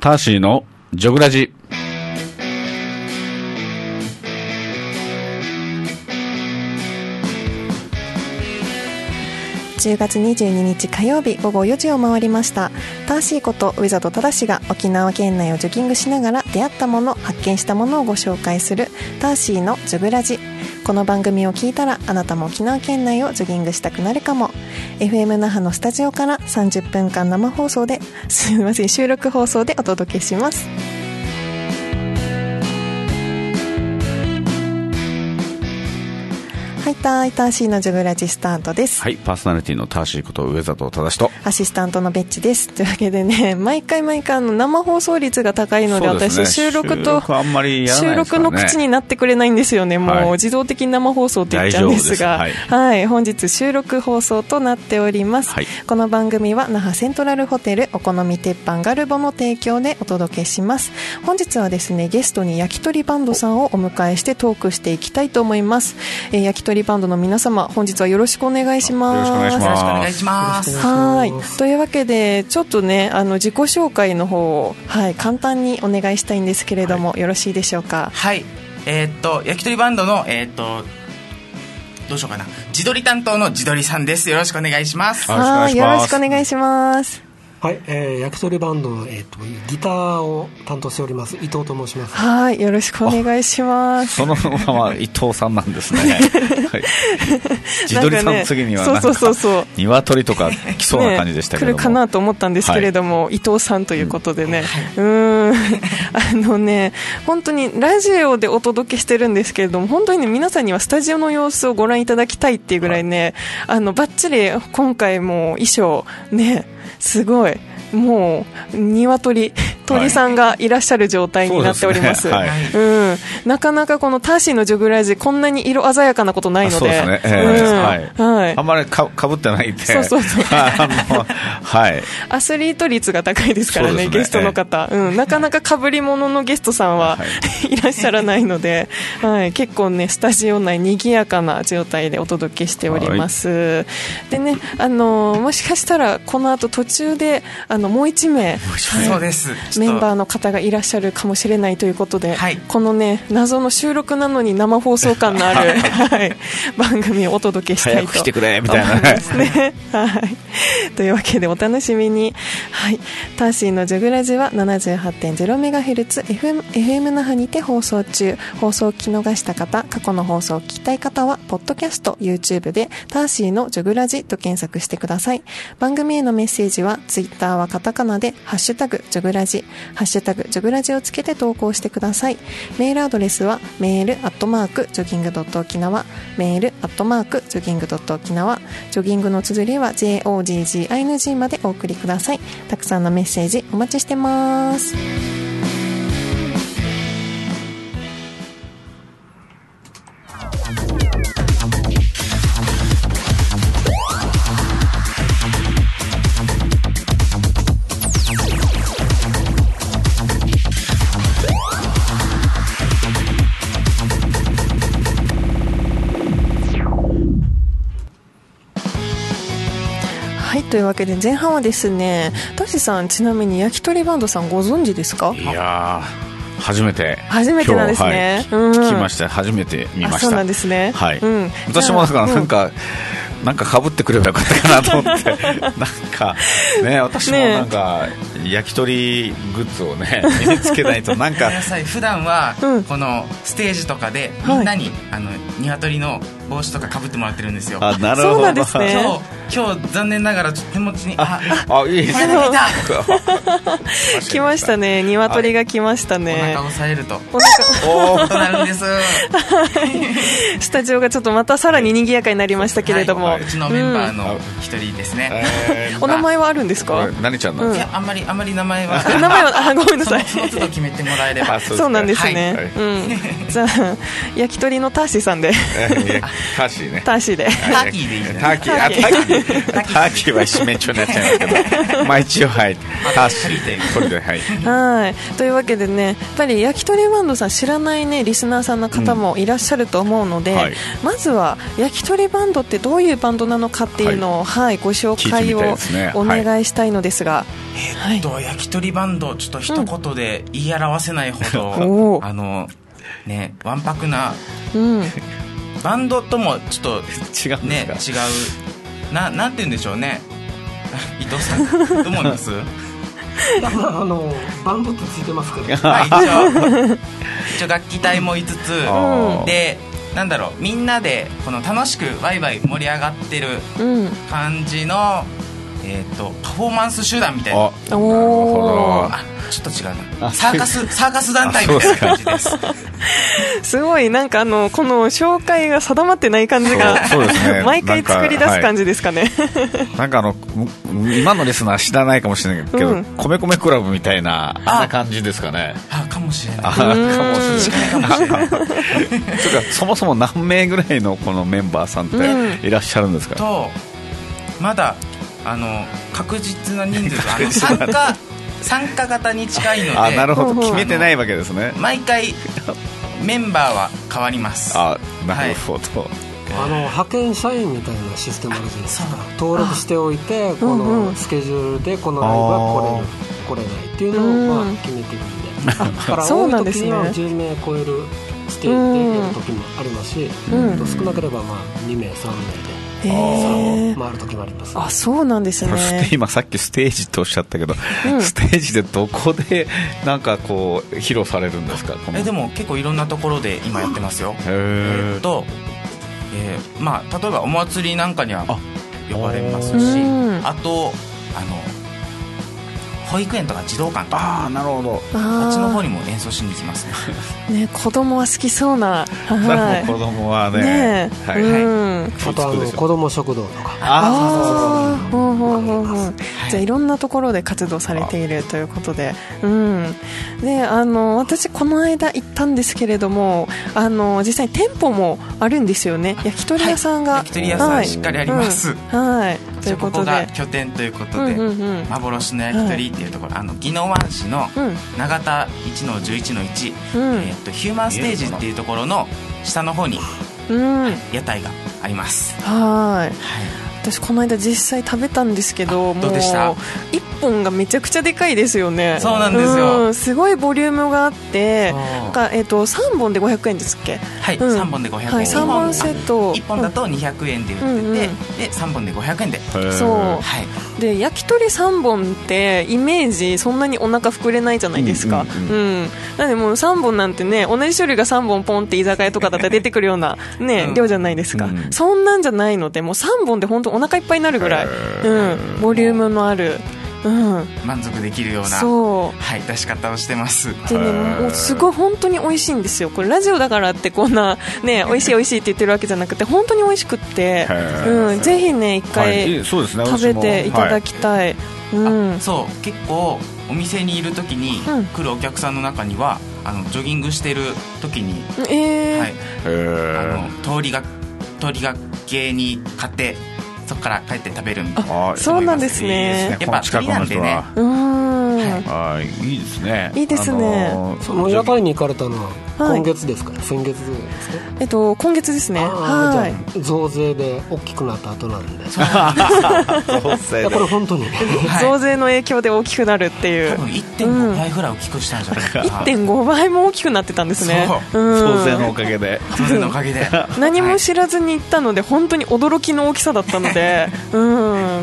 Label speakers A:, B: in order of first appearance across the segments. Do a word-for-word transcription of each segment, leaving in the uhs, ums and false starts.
A: ターシーのジョグラジ。
B: じゅうがつにじゅうににち火曜日午後よじを回りました。ターシーこと上里忠が沖縄県内をジョギングしながら出会ったもの、発見したものをご紹介するターシーのジョグラジ。この番組を聞いたらあなたも沖縄県内をジョギングしたくなるかも。 エフエム 那覇のスタジオからさんじゅっぷんかん生放送ですみません収録放送でお届けします。はい、ターターシーのジョグラジスタートです。
A: はい、パーソナリティのターシーこと上里忠と
B: アシスタントのベッチです。というわけでね、毎回毎回の生放送率が高いので、私収録と
A: 収録あんまりやらないですからね。
B: 収録の口になってくれないんですよね。もう、はい、自動的に生放送って言っちゃうんですが、はいはい、本日収録放送となっております、はい、この番組は那覇セントラルホテルお好み鉄板ガルボの提供でお届けします。本日はですね、ゲストに焼き鳥バンドさんをお迎えしてトークしていきたいと思います。えー、焼き鳥バンドの皆様、本日はよろしくお願いします。
C: よろしくお願いします。
B: はい、というわけでちょっとね、あの自己紹介の方を、はい、簡単にお願いしたいんですけれども、はい、よろしいでしょうか。
C: はい、えー、っと焼き鳥バンドの、えー、っとどうしようかな、自撮り担当の自撮りさんです。よろしくお願いします。
B: はい、よろしくお願いします。
D: はい、えー、焼き鳥バンドの、えー、とギターを担当しております伊藤と申します。
B: はい、よろしくお願いします。
A: そのまま伊藤さんなんですね。はい、自撮りさんの次にはなんか
B: そうそうそうそう、
A: 鶏とか来そうな感じでしたけども、
B: ね、来るかなと思ったんですけれども、はい、伊藤さんということでね、うん、うーんあのね、本当にラジオでお届けしてるんですけれども、本当に、ね、皆さんにはスタジオの様子をご覧いただきたいっていうぐらいね、はい、あのバッチリ今回も衣装ね、すごいもう鶏鳥さんがいらっしゃる状態になっております。はい、うん、なかなかこのターシーのジョグラジこんなに色鮮やかなことないので、そうですね、えーうん、はいはい、
A: あんまり か, かぶってないんで、
B: そうそうそう
A: あの、はい、
B: アスリート率が高いですから ね, ねゲストの方、うん、なかなかかぶり物のゲストさんは、はい、いらっしゃらないので、はい、結構ねスタジオ内にぎやかな状態でお届けしております。はい、でね、あのもしかしたらこの後途中であのもういちめい、
C: そうです、
B: メンバーの方がいらっしゃるかもしれないということで、はい、このね謎の収録なのに生放送感のある、はい、番組をお届けしたいと思います。
A: 早く来てくれみたいな
B: ですね。はい、というわけでお楽しみに。はい、ターシーのジョグラジは ななじゅうはちてんゼロメガヘルツ エフエム, エフエム 那覇にて放送中。放送を聞き逃した方、過去の放送を聞きたい方はポッドキャスト YouTube でターシーのジョグラジと検索してください。番組へのメッセージはツイッターはカタカナでハッシュタグジョグラジ、ハッシュタグジョグラジをつけて投稿してください。メールアドレスはメールアットマークジョギングドット沖縄、メールアットマークジョギングドット沖縄、ジョギングの綴りは ジェイオージージーアイエヌジー までお送りください。たくさんのメッセージお待ちしてます。というわけで前半はですね、タシさん、ちなみに焼き鳥バンドさんご存知ですか？
A: いやー、初めて
B: 初めてなんですね、
A: はい、うん、聞きました。初めて見ました。
B: そうなんですね、
A: はい、うん、私もだからなんか、うん、なんか被ってくればよかったかなと思ってなんかね、私もなんか、ね、焼き鳥グッズをね身につけないとなんか
C: 普段はこのステージとかでみんなに、はい、あの鶏の帽子とか被ってもらってるんですよ。
A: あ、なるほど。
B: そうなんですね。
C: 今日今日残念ながら手持ちに
A: ああいいですね。
B: 来ましたね。鶏が来ましたね。
C: お腹を押さえると
B: お
C: 腹おとなるんです。
B: スタジオがちょっとまたさらに賑やかになりましたけれども、はいはい、
C: うちのメンバーの一人ですね、
B: うんえー、お名前はあるんですか？
A: 何ちゃんなんですか？
C: いや、あんまりあんままり名前は
B: 名前はあごめんなさい、
C: その都度決めてもらえれば。
B: そうなんですね、はい、うん、じゃあ焼き鳥のターシーさんで
A: ターシーね、
B: ターシーで
C: ターキーでいいね。
A: ターキー、あ、ターキーターキーは締めちょになっちゃうけどまあ一応はいターシーでこれではい
B: はいというわけでね、やっぱり焼き鳥バンドさん知らないねリスナーさんの方もいらっしゃると思うので、うんはい、まずは焼き鳥バンドってどういういうバンドなのかっていうのを、はいはい、ご紹介をお願いしたいのですが、
C: はい、えー、っと、はい、焼き鳥バンドちょっと一言で言い表せないほど、うん、あのね、わんぱくな、うん、バンドともちょっと違う、ね、違う な, なんて言うんでしょうね伊藤さんどう思います
D: あのバンドってついてますけど、
C: はい、一, 応一応楽器隊もいつつ、うん、でなんだろう、みんなでこの楽しくワイワイ盛り上がってる感じの、うん、えー、とパフォーマンス集団みたいな。あ、なるほど。あ、ちょっと違うな、サーカスサーカス団体みたいな感じです
B: すごいなんかあのこの紹介が定まってない感じがそうそうです、ね、毎回作り出す感じですかね。
A: なんかあの今のリスナー知らないかもしれないけど、うん、米米クラブみたいなあんな感じですかね。
C: あ、かもしれない。
A: あ、かもしれない。かもしれない。そもそも何名ぐらいのこのメンバーさんっていらっしゃるんですか。
C: うん、とまだあの確実な人数あの参加参加型に近いので、
A: あ、なるほど、決めてないわけですね。
C: 毎回メンバーは変わります。
A: あ、なるほど、はい、
D: あの派遣社員みたいなシステムあるじゃないですか。登録しておいてこのスケジュールでこのライブは来れる来れないっていうのをまあ決めてるんで、だから多い時にはじゅうめい超えるステージでやる時もありますし、少なければまあにめいさんめいでえー、回る時もあります、ね、
B: あ、そうなんですね。
A: 今さっきステージっておっしゃったけど、うん、ステージでどこでなんかこう披露されるんですか。
C: えでも結構いろんなところで今やってますよ。えー、っと、えーまあ、例えばお祭りなんかには呼ばれますし、 あ, あとあの保育園とか児童館とか、
A: あ、なるほど、
C: あっちの方にも演奏しに行きますね。
B: ね、子供は好きそうな、
A: はい、子供は ね, ね、はい、うん、
D: あとあの子供食堂とか、
B: ああ、ほうほうほうほう、はい、じゃあいろんなところで活動されているということで、うん、であの私この間行ったんですけれども、あの実際に店舗もあるんですよね。焼き鳥屋さんが、はい、
C: 焼き鳥屋さん、はい、しっかりあります、
B: うん、はい、ということで
C: ここが拠点ということで、うんうんうん、幻の焼き鳥っていうところ、はい、あの宜野湾市の長田 いちのじゅういちのいち、うん、えー、とヒューマンステージっていうところの下の方に、うん、屋台があります。
B: はい、はい、私この間実際食べたんですけど、
C: どうでした？
B: もういっぽんがめちゃくちゃでかいですよね。
C: そうなんですよ、
B: うん、すごいボリュームがあって、なんか、えー、とさんぼんでごひゃくえんですっけ。
C: はい、うん、さんぼんでごひゃくえん、はい、
B: さんぼんセット、
C: いっぽんだとにひゃくえんで売ってて、うんうん、でさんぼんでごひゃくえんで、
B: そう、はい、で焼き鳥さんぼんってイメージそんなにお腹膨れないじゃないですか、うんうんうん、なのでもうさんぼんなんてね、同じ種類がさんぼんポンって居酒屋とかだったら出てくるような、ね、うん、量じゃないですか、うん、そんなんじゃないので、もうさんぼんで本当お腹いっぱいになるぐらい、うん、ボリュームのある、うん、
C: 満足できるような、
B: そう、
C: はい、出し方をしてます。
B: でね、もうすごい本当に美味しいんですよ。これラジオだからってこんな、ね、美味しい美味しいって言ってるわけじゃなくて、本当に美味しくって、うん、ぜひね一回、はい、そうですね、食べていただきたい、はい、うん、
C: そう結構お店にいる時に来るお客さんの中には、あのジョギングしてる時に、
B: えー
C: はい、あの通りが通りがけに買ってそこから帰って食べるみたいな。
B: そうなんですね。
C: やっぱ鳥なんでね。
B: うん、
A: はい、いいですね。
B: いいですね。
A: あのー、
D: その屋台に行かれたのは今月ですか、はい、先月ですか。
B: えっと今月ですね。
D: はい。じゃあ増税で大きくなった後なんで。増税。いやこれ本当に、
B: はい、増税の影響で大きくなるっていう。
C: 多分 いってんご 倍ぐらい大きくしたんじゃないかな。
B: いってんご 倍も大きくなってたんですね。
A: そう、うん、増税のおかげで。
C: 増税のおかげで。
B: 何も知らずに行ったので本当に驚きの大きさだったので、うん、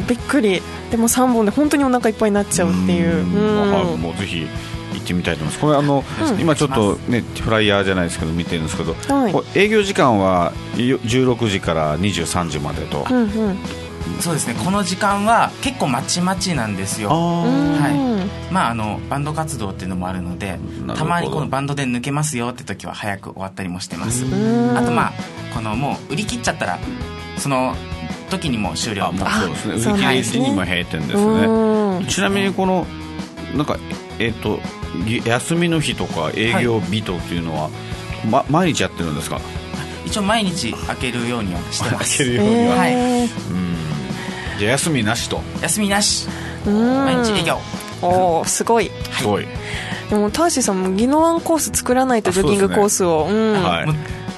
B: びっくり。でもさんぼんで本当にお腹いっぱいになっちゃうっていう。うん、
A: うん、もうぜひ行ってみたいと思います。これあの、うん、今ちょっとねフライヤーじゃないですけど見てるんですけど、はい、営業時間はじゅうろくじからにじゅうさんじまでと、うんうん、
C: そうですね。この時間は結構まちまちなんですよ。はい、まああのバンド活動っていうのもあるので、たまにこのバンドで抜けますよって時は早く終わったりもしてます。あとまあこのもう売り切っちゃったらその時にも終了。
A: あ、もうそうですね。売り切れ時にも閉店ですね。ちなみにこのなんかえっと休みの日とか営業日とっていうのは、はい、ま、毎日やってるんですか。
C: 一応毎日開けるようにはしてます。
A: 開けるようには、はい、うん、じゃあ休みなしと。
C: 休みなし、毎日営業。
B: おー、すごい、
A: すごい。
B: でもターシーさんも宜野湾コース作らないと、ジョギングコースを、うん、
C: はい、お願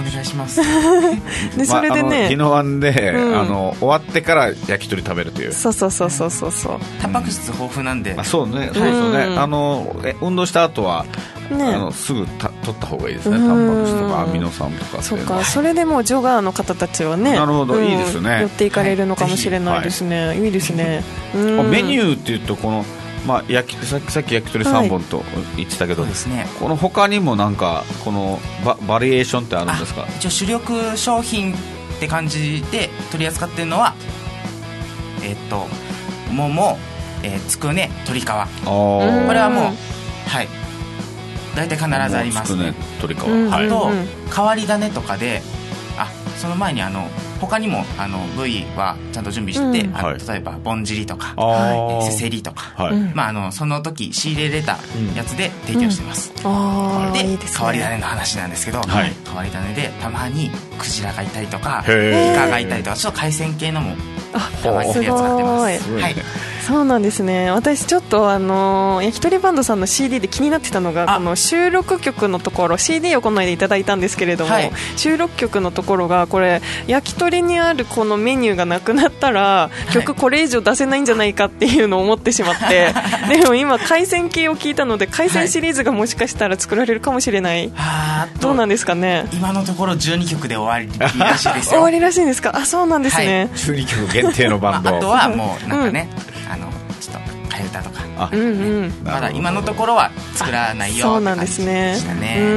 C: 願いします
B: でそれでね、
A: 日野湾で、
B: うん、
A: あの終わってから焼き鳥食べるという。
B: そうそうそうそうそうそう、
C: タンパク質豊富なんで、
A: まあ、そうね、そうですよね、うん、あのえ運動した後は、ね、あのすぐた取った方がいいですね、タンパク質とかアミノ酸とかって。
B: そうか、それでもうジョガーの方たちはね、
A: なるほど、うん、いいですね、
B: 寄っていかれるのかもしれないですね、はい、いいですね、うん、
A: メニューっていうとこの、まあ、焼きさっきさっき焼き鳥さんぼんと言ってたけど、はい、この他にもなんかこの バ, バリエーションってあるんですか？
C: 一応主力商品って感じで取り扱っているのは、えっと桃、えー、つくね、鶏皮、これはもう、はい、大体必ずありますね。
A: つくね、鶏皮、うん、
C: あと、うん、変わり種とかで、あ、その前にあの他にもあの部位はちゃんと準備してて、うん、あの例えばぼんじりとか、はい、せせりとか、はい、まあ、あのその時仕入れれたやつで提供してます、うんうん、で、いいですね、変わり種の話なんですけど、はい、変わり種でたまにクジラがいたりとかイカがいたりとか、ちょっと海鮮系のもたまに取り扱ってます。はい、
B: そうなんですね。私ちょっとあの焼き鳥バンドさんの シーディー で気になってたのが、この収録曲のところ シーディー をこの間いただいたんですけれども、はい、収録曲のところがこれ焼き鳥にあるこのメニューがなくなったら曲これ以上出せないんじゃないかっていうのを思ってしまって、はい、でも今海鮮系を聞いたので海鮮シリーズがもしかしたら作られるかもしれない、はい、どうなんですかね。
C: 今のところじゅうにきょくで終わりらしいですよ。
B: 終わりらしいんですか。あ、そうなんですね、
A: はい、じゅうにきょく限定のバンド、
C: まあ、あとはもうなんかね、うん、あのちょっと替え歌とか、あ、うんうん、まだ今のところは作らないよって感じでしたね。
B: うん、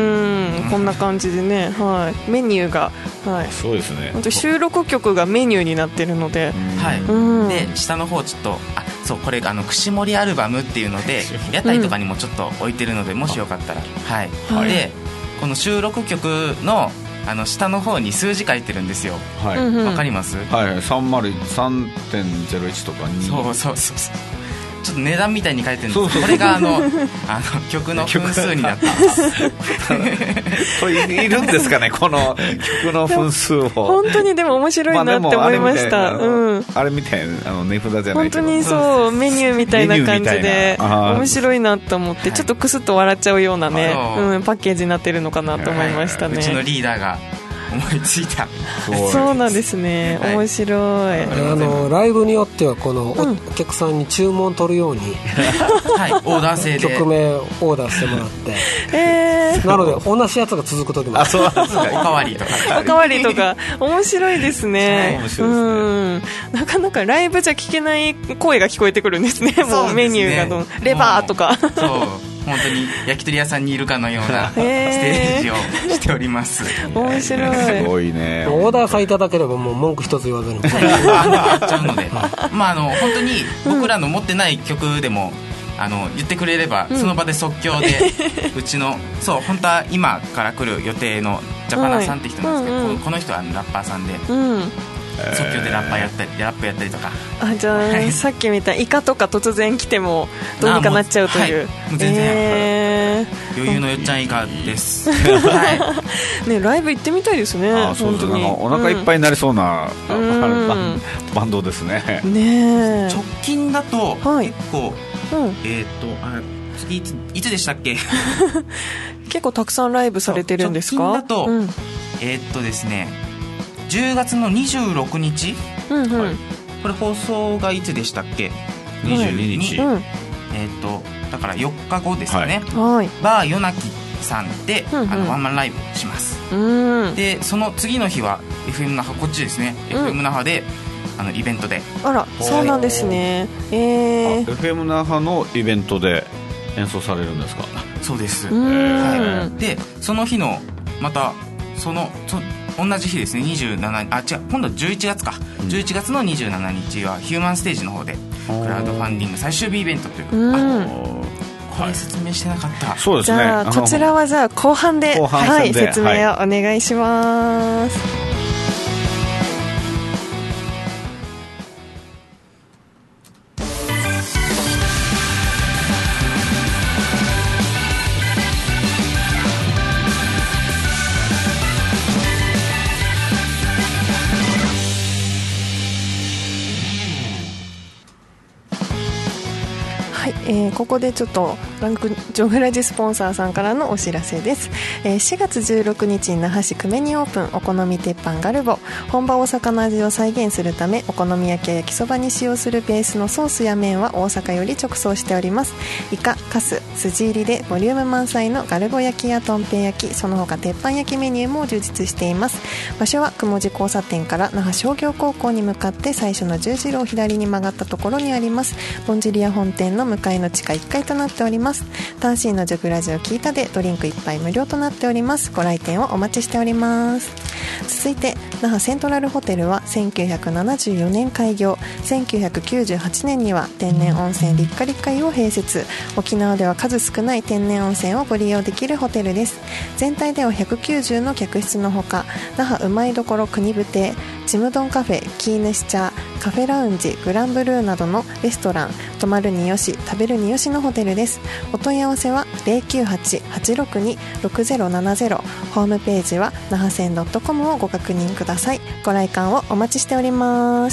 B: こんな感じでね、はい、メニューが、はい、
A: そうですね、
B: 収録曲がメニューになってるので、
C: はい、うん、で下の方ちょっと、あ、そう、これあの串盛りアルバムっていうので屋台とかにもちょっと置いてるので、うん、もしよかったら、はい、はい、でこの収録曲のあの下の方に数字書いてるんですよ。はい、わかります？
A: はい、さんまるさんてんゼロいちとかに、
C: そうそうそうそう、ちょっと値段みたいに書いてるんです。そうそう、これがあのあの曲の分数になってます。
A: これいるんですかね、この曲の分数を。
B: 本当にでも面白いなって思いました。
A: あれみたいな、あの値札じゃないけど、
B: 本当にそう、メニューみたいな感じで面白いなと思って、ちょっとクスッと笑っちゃうようなね、うん、パッケージになってるのかなと思いましたね。
C: うちのリーダーが思いついた。
B: そうなんですね、はい、面白い。
D: あのライブによってはこのお客さんに注文取るように、
C: はい、オーダー制で
D: 曲名オーダーしてもらって、
B: えー、
D: なので同じやつが続く時もある。
C: あ、そうなんですか。おかわりとか
B: おかわりとか面白いですね。面白いですね。うん、なかなかライブじゃ聞けない声が聞こえてくるんですね。もうメニューがどん、レバーとか、
C: そう、本当に焼き鳥屋さんにいるかのようなステージをしております。
B: 面白い。
A: すごいね。
D: オーダーさえいただければもう文句一つ言わずに
C: やっちゃうので、まあ、あの本当に僕らの持ってない曲でも、うん、あの言ってくれればその場で即興で、うん、うちのそう本当は今から来る予定のジャパナさんって人なんですけど、はい、うんうん、この人はラッパーさんで、うん、即興でラッパーやったりラップやったりとか。
B: あ、じゃあ、はい、さっきみたいイカとか突然来てもどうにかなっちゃうという。
C: はい、もう全然、えー、余裕のよっちゃんイカです。は
B: い、ね、ライブ行ってみたいですね。あ、そうです。
A: 本当にお腹いっぱいになりそうな、うん、バンドですね。
B: ね、
C: 直近だと、はい、結構、うん、えー、っとあ次いついつでしたっけ？
B: 結構たくさんライブされてるんですか？
C: 直近だと、うん、えー、っとですねじゅうがつのにじゅうろくにち、うんうん、はい、これ放送がいつでしたっけ？
A: にじゅうににち、うん、
C: えー、っとだからよっかごですよね。
B: はい、
C: バー夜泣きさんで、うんうん、あのワンマンライブします。うん、でその次の日は エフエム 那覇、こっちですね、うん、エフエム 那覇であのイベントで。
B: あら、そうなんですね。えー、
A: エフエム 那覇のイベントで演奏されるんですか？
C: そうです。はい、でその日のまたそのそ同じ日ですね、にじゅうしち、あ、違う、今度はじゅういちがつか、うん、じゅういちがつのにじゅうしちにちはヒューマンステージの方でクラウドファンディング最終日イベントという、うん、これ説明してなかった、はい、
A: そうですね。
B: じゃあこちらはじゃあ後半で、
A: 後半
B: はい、説明をお願いします、はい。えー、 ー、ここでちょっとランクジョグラジスポンサーさんからのお知らせです。えー、しがつじゅうろくにちに那覇市久米にオープンお好み鉄板ガルボ。本場大阪の味を再現するためお好み焼きや焼きそばに使用するベースのソースや麺は大阪より直送しております。イカ、カス、筋入りでボリューム満載のガルボ焼きやとんぺい焼き、その他鉄板焼きメニューも充実しています。場所は雲寺交差点から那覇商業高校に向かって最初の十字路を左に曲がったところにあります。ボンジュリア本店の向かいの地下いっかいとなっております。タンシーのジョグラジオ聞いたでドリンクいっぱい無料となっております。ご来店をお待ちしております。続いて那覇セントラルホテルはせんきゅうひゃくななじゅうよねん開業、せんきゅうひゃくきゅうじゅうはちねんには天然温泉立夏立海を併設。沖縄では数少ない天然温泉をご利用できるホテルです。全体ではひゃくきゅうじゅうの客室のほか、那覇うまいどころ国部亭、ちむどんカフェ、キーヌシチャー、カフェラウンジ、グランブルーなどのレストラン、泊まるによし食べるによしのホテルです。お問い合わせは ゼロきゅうはち はちろくに ろくゼロななゼロ、ホームページは那覇線 .com をご確認ください。ご来館をお待ちしております。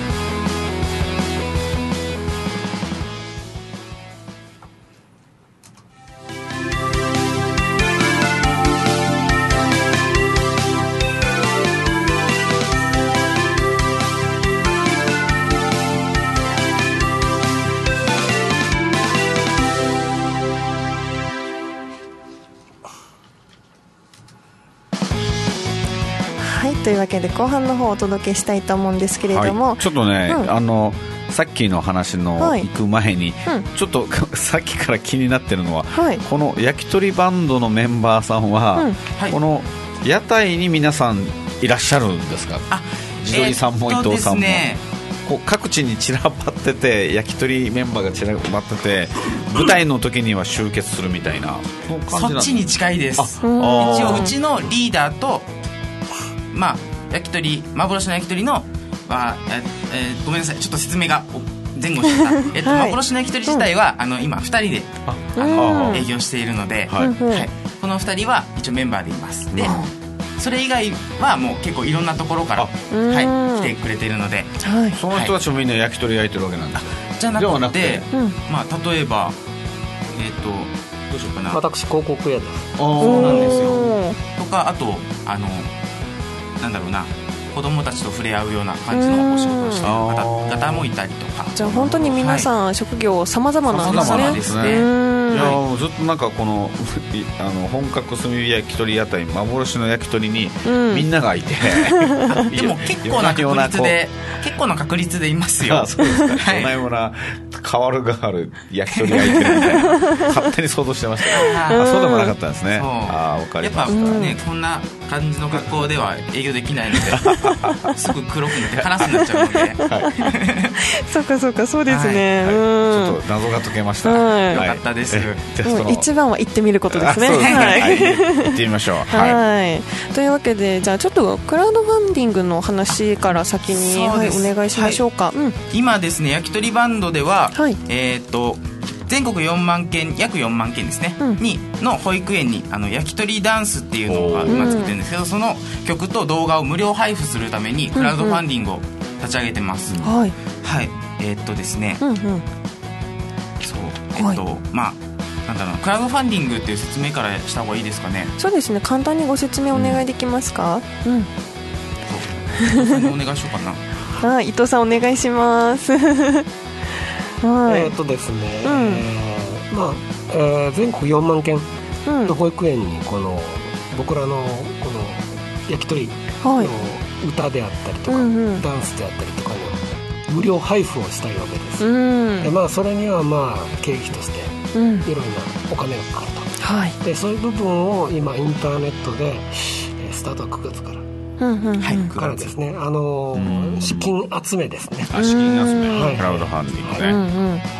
B: というわけで後半の方をお届けしたいと思うんですけれども、
A: はい、ちょっとね、うん、あのさっきの話の行く前に、はいうん、ちょっとさっきから気になってるのは、はい、この焼き鳥バンドのメンバーさんは、うんはい、この屋台に皆さんいらっしゃるんですか？あ、地鶏さんも伊藤さんも、えーこう各地に散らばってて、焼き鳥メンバーが散らばってて、舞台の時には集結するみたいな、
C: その感じなんです。そっちに近いです。一応うちのリーダーと、まあ、焼き鳥幻の焼き鳥の、まあええー、ごめんなさい、ちょっと説明が前後してた、えっとはい、幻の焼き鳥自体は、うん、あの今ふたりでああの営業しているので、はいはい、このふたりは一応メンバーでいます。で、それ以外はもう結構いろんなところから、はい、来てくれているので、
A: はい、その人たちもみんな焼き鳥焼いてるわけなんだ。
C: じゃなくて、まあ、例えば、えー、とどうしようかな、
D: 私広告屋です。
C: そうなんですよ。とか、あとあのなんだろうな、子供たちと触れ合うような感じのお仕事をしている方々もいたりとか。
B: じゃあ本当に皆さん、はい、職業様々なんですね。
C: 様々ですね。
A: いやずっとなんかこのあの本格炭火焼き鳥屋台幻の焼き鳥にみんながいて、
C: うん、でも結構な確率で結構な確率でいますよ。
A: ああ、そうですか。はい、同じような変わる変わる焼き鳥焼いてるみたいな勝手に想像してました。ああ、そうでもなかったんですね。ああ、分かりました。
C: やっぱね、こんな感じの格好では営業できないのですぐ黒くなってカラスになっちゃうので、はい、
B: そうかそうか、そうですね、
A: はいはい、うん、ちょっと謎が解けました、はい、
C: よかったです。
B: もう一番は行ってみることですね。
A: そうですね、
B: はい、
A: 行ってみましょう。はい、
B: はい、というわけで、じゃあちょっとクラウドファンディングの話から先に、はい、お願いしましょうか。はい、うん、
C: 今ですね、焼き鳥バンドでは、はい、えー、っと全国よんまんけん、約よんまんけんですね、うん、にの保育園にあの焼き鳥ダンスっていうのが今作ってるんですけど、その曲と動画を無料配布するためにクラウドファンディングを立ち上げてます。うんうん、はい、はい、えー、っとですね、うんうん、そう、えー、っと、はい、まあなんだろう、クラウドファンディングっていう説明からした方がいいですかね。
B: そうですね、簡単にご説明お願いできますか。うん、うん、
C: そう、伊藤さんにお願いしようか
B: な。はい、伊藤さんお願いします。
D: はい、えー、っとですね、うん、えーまあえー、全国よんまんけんの保育園にこの僕らのこの焼き鳥の歌であったりとか、はい、ダンスであったりとかの無料配布をしたいわけです。うん、で、まあ、それにはまあ経費としていろんなお金がかかると、はい、でそういう部分を今インターネットでスタートはくがつから。うんうんうん、はい、からですね、あのー、資金集めですね。
A: あ、資金集め、はい、クラウドファンディングね。はい、うんうん、はい、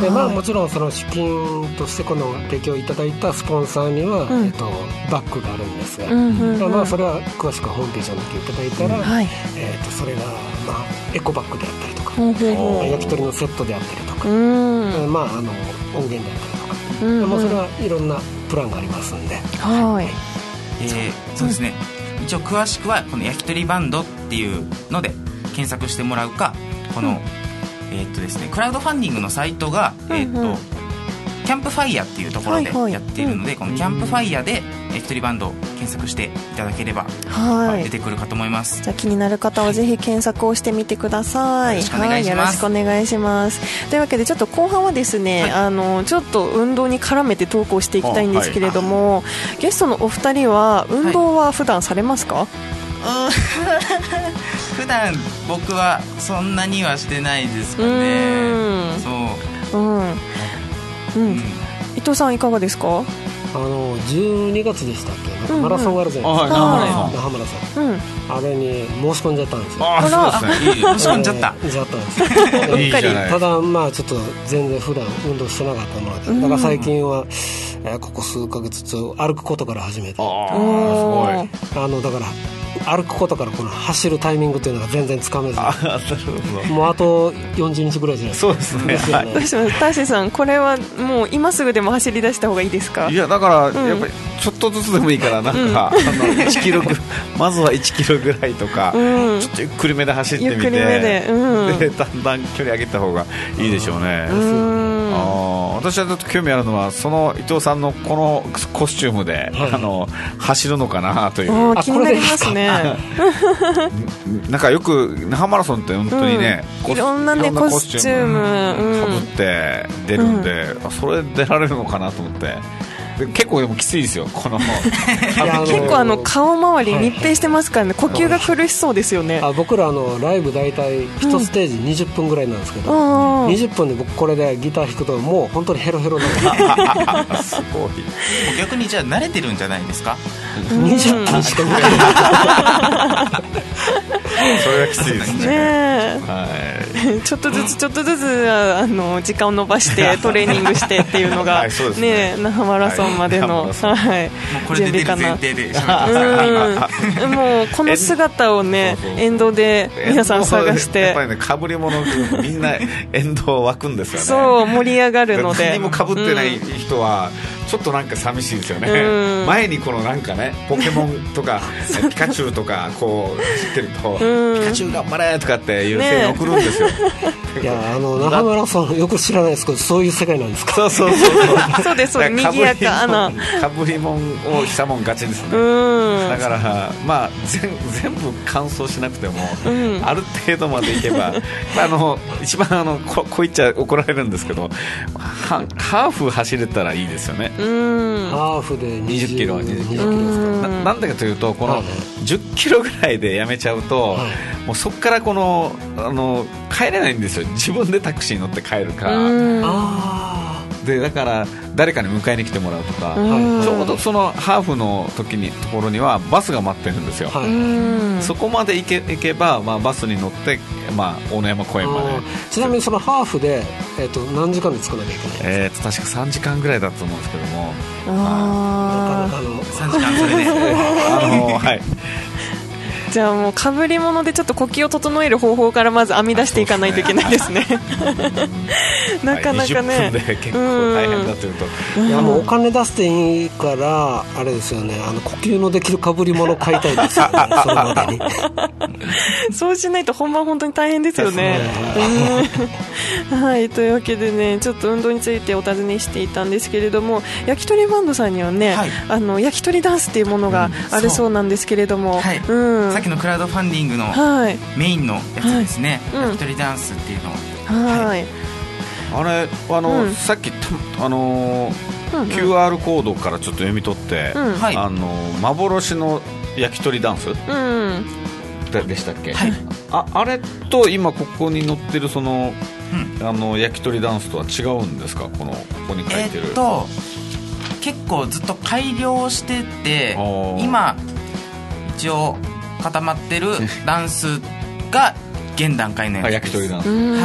D: で、まあ、もちろんその資金としてこの提供いただいたスポンサーには、うん、えっと、バックがあるんですが、うんうんうん、まあ、それは詳しくホームページを見ていただいたら、うん、えっと、それが、まあ、エコバッグであったりとか、うん、焼き鳥のセットであったりとか、うん、まあ、あの音源であったりとか、うんうん、まあ、それはいろんなプランがありますんで、はい、
C: えー、そうですね、うん、一応詳しくはこの焼き鳥バンドっていうので検索してもらうか、この、うん、えーっとですね、クラウドファンディングのサイトが、えーっとキャンプファイヤーっていうところでやっているので、はいはい、このキャンプファイヤーで焼き鳥バンドを検索していただければ、はい、出てくるかと思います。
B: じゃあ気になる方はぜひ検索をしてみてください。
C: よろしくお願いします。はい、よろしくお
B: 願いします。というわけでちょっと後半はですね、はい、あのちょっと運動に絡めて投稿していきたいんですけれども、はい、ゲストのお二人は運動は普段されますか？はい、
C: 普段僕はそんなにはしてないですかね。そう、うんうん
B: うん、伊藤さんいかがですか？
D: あのじゅうにがつでしたっけ、マラソンがあるじゃないですか、那覇マラソン、うん、あれに申し込んじゃったんですよ。
C: あそうですね、申し込んじゃった、
D: えー、じゃったんですいいじゃない。ただまあちょっと全然普段運動してなかったもので、だから最近は、えー、ここ数ヶ月ちょ歩くことから始めて、あすごい、あのだから歩くことからこの走るタイミングというのが全然つかめず、あもうあとよんじゅうにちぐらいじゃないですか。
A: そうですね。
B: どうします、ターシーさん、これはもう今すぐでも走り出した方がいいですか？
A: いやだから、うん、やっぱりちょっとずつでもいいからなんか、うん、あのいちキロまずはいちキロぐらいとか、うん、ちょっとゆっくりめで走ってみて、ゆっくりめで、うん、でだんだん距離上げた方がいいでしょうね。うん、あ私はちょっと興味あるのはその伊藤さんのこのコスチュームで、はい、あの走るのかなという。
B: 気になりますね。
A: なんかよく那覇マラソンって本当にね、
B: うん、いろんなねコスチューム
A: かぶって出るんで、うん、それ出られるのかなと思って。で結構でもきついですよこの
B: 結構あの顔周り密閉してますからね、呼吸が苦しそうですよね。
D: あ僕らあのライブ大体いちステージにじゅっぷんぐらいなんですけど、うん、にじゅっぷんで僕これでギター弾くともう本当にヘロヘロなんです
A: すごい。
C: 逆にじゃあ慣れてるんじゃないですか？
D: にじゅっぷんしかぐらい
A: それはきついですね。ね
B: はい、ちょっとずつちょっとずつあの時間を延ばしてトレーニングしてっていうのが、はい、ね那覇マラソンまでの、はい、準備かな。うん、もうこの姿をね沿道で皆さん探して
A: やっぱりねかぶり物みんな沿道湧くんですよね。
B: そう盛り上がるので
A: 何もかぶってない人は、うん、ちょっとなんか寂しいですよね、うん、前にこのなんかねポケモンとかピカチュウとかこう走ってると、うん、ピカチュウ頑張れとかっていう声援送るんですよ、ね、
D: いやあの那覇マラソンよく知らないですけどそういう世界なんですか？
A: そうそうそうそう
B: そうですそうです賑やかな
A: かぶりもんをしたもん勝ちですね。うんだからまあ全, 全部完走しなくても、うん、ある程度までいけばあの一番あの こ, こう言っちゃ怒られるんですけどハーフ走れたらいいですよね。
D: うんハーフでにじゅっキロ
A: にじゅっキロですか。 な, なんでかというとこのじゅっキロぐらいでやめちゃうと、はい、もうそこからこのあの帰れないんですよ。自分でタクシーに乗って帰るか。あでだから誰かに迎えに来てもらうとか、ちょうどそのハーフの時にところにはバスが待ってるんですよ、はい、そこまで行け、行けば、まあ、バスに乗って、まあ、大野山公園まで。
D: ちなみにそのハーフで、えー、と何時間で着かなきゃいけないんですか？
A: えー、と確かさんじかんぐらいだったと思うんですけども、
C: あなかなかのさんじかんそれで
A: あのはい
B: じゃあもうかぶり物でちょっと呼吸を整える方法からまず編み出していかないといけないですね。なかなかね、
A: はい、にじゅっぷんで結構大変だというと、
D: うん、いやもうお金出していいからあれですよね、あの呼吸のできるかぶり物買いたいですよね。そのまでに
B: そうしないと本番本当に大変ですよね。はい、というわけでねちょっと運動についてお尋ねしていたんですけれども、焼き鳥バンドさんにはね、はい、あの焼き鳥ダンスっていうものがあるそうなんですけれども、うん
C: はいうん、さっきのクラウドファンディングのメインのやつですね、はい、焼き鳥ダンスっていうのを、
B: はいはい、
A: あれあの、うん、さっきあのーうんうん、キューアール コードからちょっと読み取って、うん、あの幻の焼き鳥ダンス、うんでしたっけ、はい、あ, あれと今ここに載ってるその、うん、あの焼き鳥ダンスとは違うんですか？このここに書いてる、
C: えー、っと結構ずっと改良してて今一応固まってるダンスが現段階のやつです。
A: 焼き鳥ダンス、
C: はい、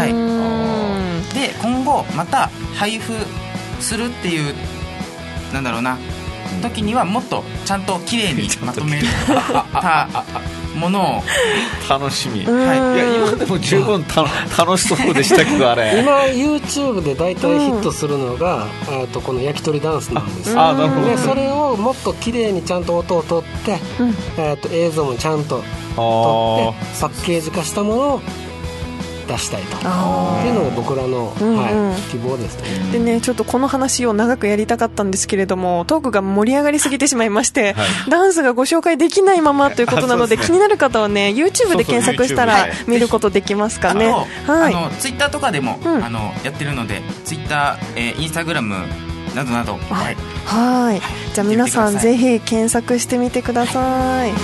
C: で今後また配布するっていうなんだろうな時にはもっとちゃんと綺麗にまとめたものを
A: 楽しみ、はい、いや今でも十分た楽しそうでしたけどあれ
D: 今 YouTube で大体ヒットするのが、うん、とこの焼き鳥ダンスなんですよ。
A: ああなるほど。
D: でそれをもっと綺麗にちゃんと音を取って、うん、えー、と映像もちゃんと撮ってパッケージ化したものを出したいとっていうのが僕らの、うんうん、はい、希望ですね。
B: でね、ちょっとこの話を長くやりたかったんですけれども、トークが盛り上がりすぎてしまいまして、はい、ダンスがご紹介できないままということなので、気になる方はね YouTube で検索したら見ることできますかね。
C: はい、あのツイッターとかでも、うん、あのやってるので、ツイッター、えー、インスタグラムなどなど、はい、
B: はい、じゃあ皆さんぜひ検索してみてください。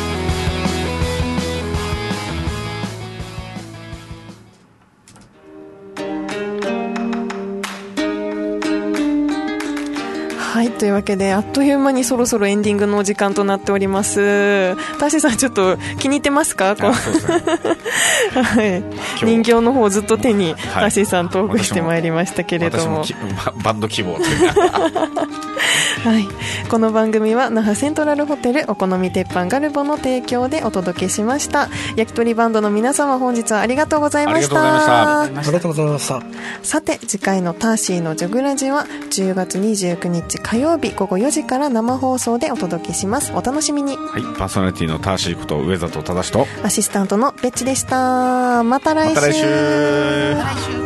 B: はい、というわけであっという間にそろそろエンディングのお時間となっております。ターシーさん、ちょっと気に入ってますか？こうそうですねはい、人形の方をずっと手に、はい、ターシーさんトークしてまいりましたけれども、
A: 私もバンド希望という
B: はい、この番組は那覇セントラルホテルお好み鉄板ガルボの提供でお届けしました。焼き鳥バンドの皆様、本日はありがとうございました。
D: ありがとうございました。
B: さて、次回のターシーのジョグラジはじゅうがつにじゅうくにち火曜日午後よじから生放送でお届けします。お楽しみに。
A: はい、パーソナリティのターシーこと上里忠と
B: アシスタントのベッチでした。また来週。
C: また来週。